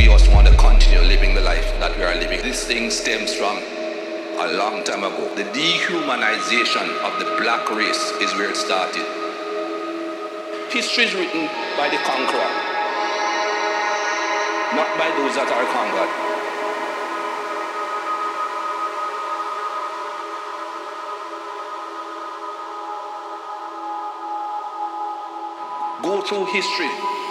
we just want to continue living the life that we are living. This thing stems from a long time ago. The dehumanization of the black race is where it started. History is written by the conqueror, not by those that are conquered. Go through history.